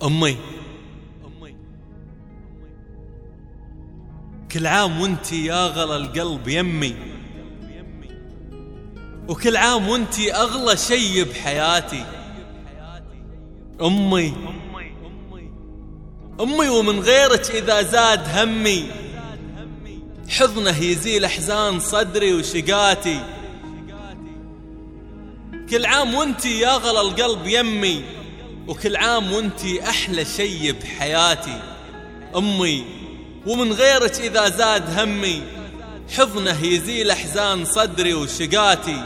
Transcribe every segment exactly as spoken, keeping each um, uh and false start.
أمي، كل عام وانتي يا غلا القلب يمي، وكل عام وانتي أغلى شي بحياتي. أمي أمي ومن غيرك إذا زاد همي، حضنه يزيل أحزان صدري وشقاتي. كل عام وانتي يا غلا القلب يمي، وكل عام وانتي أحلى شي بحياتي. أمي ومن غيرك إذا زاد همي، حضنه يزيل أحزان صدري وشقاتي.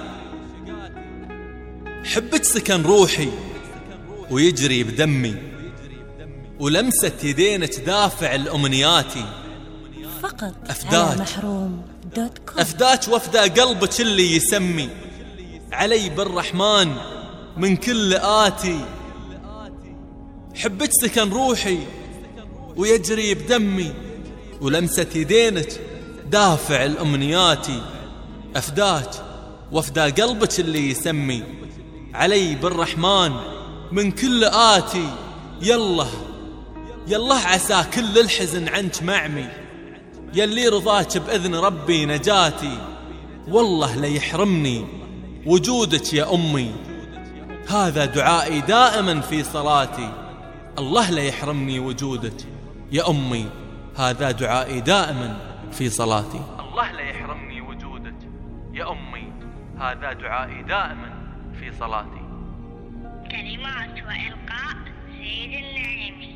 حبك سكن روحي ويجري بدمي، ولمسة يدينك دافع الأمنياتي. فقط أفداك محروم دوت كوم. أفداك وافدى قلبك اللي يسمي علي بالرحمن من كل آتي. حبك سكن روحي ويجري بدمي، ولمسة يدينك دافع الأمنياتي. أفداك وافدى قلبك اللي يسمي علي بالرحمن من كل آتي. يلا يلا عسى كل الحزن عنك معمي، يلي رضاك بإذن ربي نجاتي. والله لا يحرمني وجودك يا أمي، هذا دعائي دائما في صلاتي. الله لا يحرمني وجودك يا أمي، هذا دعائي دائما في صلاتي. الله لا يحرمني وجودك يا أمي، هذا دعائي دائما في صلاتي. كلمات وإلقاء سيد النعيمي.